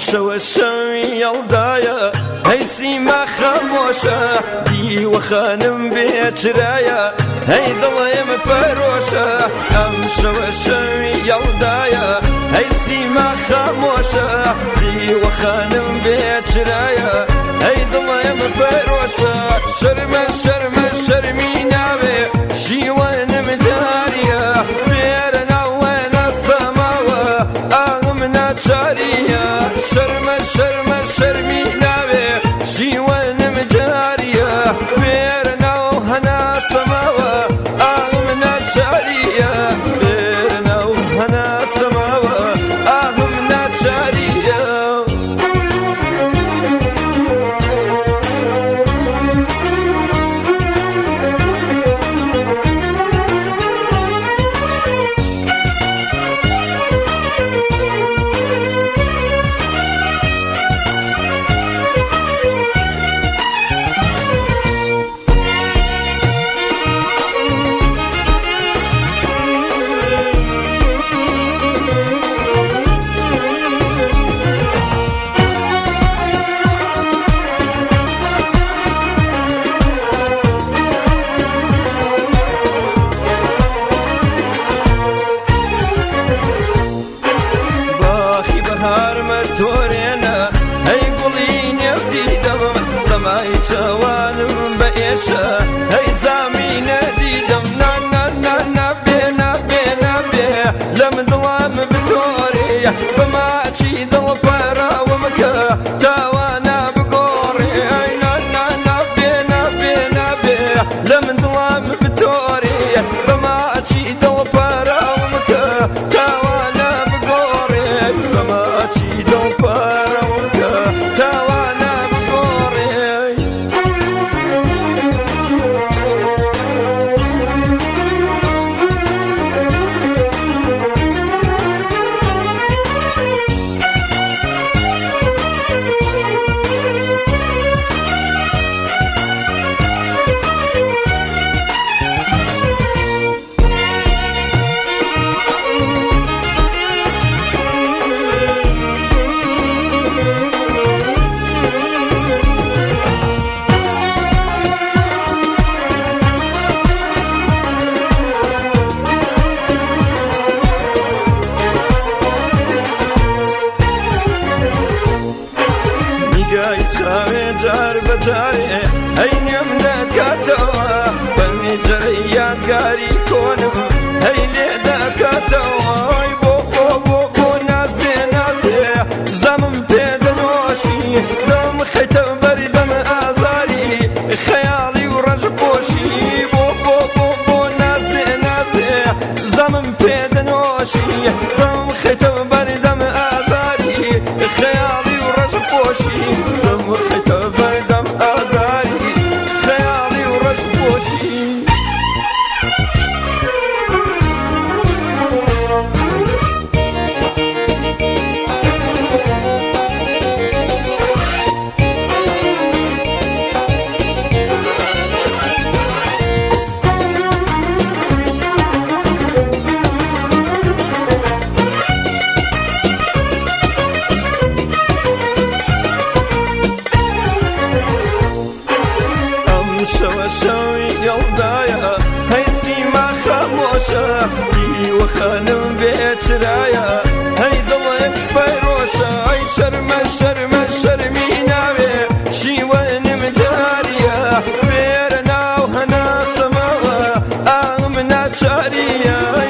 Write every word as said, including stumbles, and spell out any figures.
شەوە شەوی یەڵدایە هەی سیما خەمۆشە دیوە خانم بێچرایە هەی دڵێم پەرۆشە ئەم شەوە شەوی یەڵدایە هەی سیما خەمۆشە دیوە خانم بێچرایە هەی دڵێم پەرۆشە شەرمە شەرمە شەرمی ناوێ شیوەنم داریە بێرە ناوێنە سەماوە ئاغم ناچاریە شەرمە شەرمە شەرمی ناوێ شیوەنم جاریە بێرە ناو هەنا سەماوە ئاغم ناچاریە بێرە ناو هەنا سەماوە ئاغم ناچاریە سەمای چاوانم بە ئێشە هەی زامینە دیدەم نا نا نا نابێ نابێ نابێ لەم دڵام بتۆڕێ بەماچی دڵ پەراوە مەکە تاوانە بگۆڕێ ئەی نا نا نابێ نابێ نابێ لەم دڵام بتۆڕێ بەماچی دڵ پەراوە مەکە تاوانە بگۆڕێ بەماچی دڵ پەراوە مەکە تاوانە چاوێ جار بەجارێ هەی نێم نەکاتەوە بەمی جەرەی یادگاری کۆنم هەی لێ دەکاتەوە بۆ بۆ بۆ بۆ نازێ نازێ زەمم پێدەنۆشی دەم خەیتە بەردەم ئازاری خەیاڵی و ڕەشپۆشی بۆ بۆ بۆ بۆ نازێ نازێ زەمم پێدەنۆشی دەم خەیتە بەردەم ئازاری خەیاڵی و ڕەشپۆشی خەیتە بەردەم ئازاری خەیاڵی و ڕەشپۆشی شەوە شەوی یەڵدایە هەی سیما خەمۆشە دیوە خانم بێچرایە هەی دڵێم پەرۆشە ئەی شەرمە شەرمە شەرمی ناوێ شیوەنم جاریە بێرە ناو هەنا سەماوە ئاغم ناچاریە